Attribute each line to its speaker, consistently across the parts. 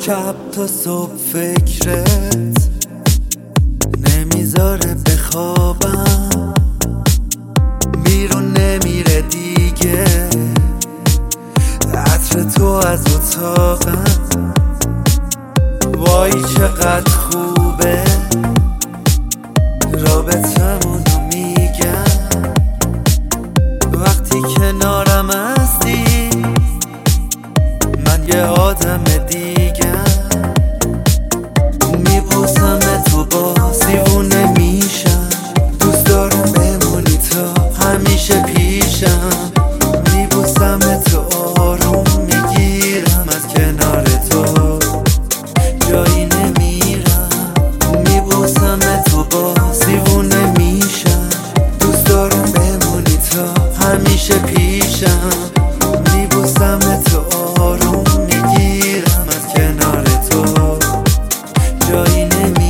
Speaker 1: شب تا صبح فکرت نمیذاره بخوابم، بیرون نمیره دیگه عطر تو از اتاقم. وای چقدر خوبه رابطمونو میگم، وقتی کنارم هستی من یه آدم دیگم. میبوسم تو باز دیوونه میشم، دوست دارم بمونی تا همیشه پیشم. میبوسم تو آروم میگیرم، از کنار تو جایی نمیرم. میبوسم تو باز دیوونه میشم، دوست دارم بمونی تا همیشه پیشم. میبوسم تو آروم میگیرم، از کنار تو جایی نمیرم.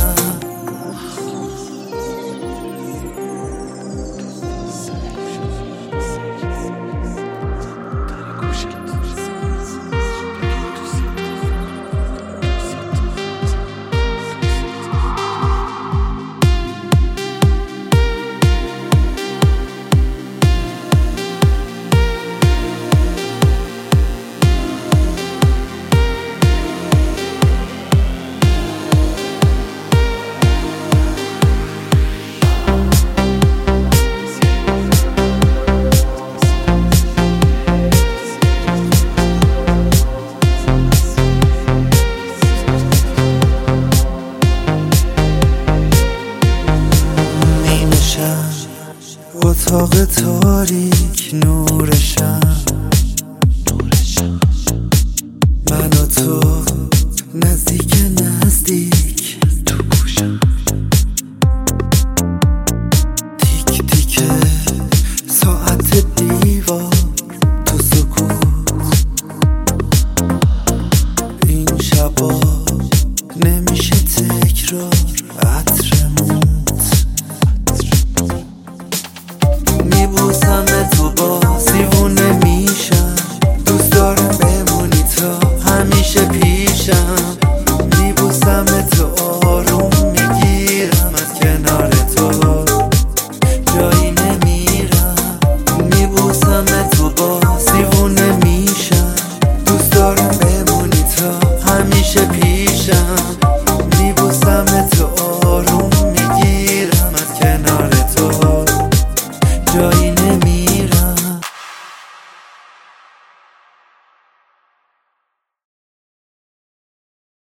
Speaker 1: اتاق تاریک نورشم، من و تو نزدیک نزدیک تو گوشم. تیک تیک ساعت دیوار تو سکوت، این شبا نمیشه تکرار عطرمون. میبوسم تو باز دیوونه میشم، دوست دارم بمونی تا همیشه پیشم. میبوسم تو آروم میگیرم، از کنار تو جایی نمیرم. میبوسم تو باز دیوونه میشم، دوست دارم بمونی تا همیشه پیشم. میبوسم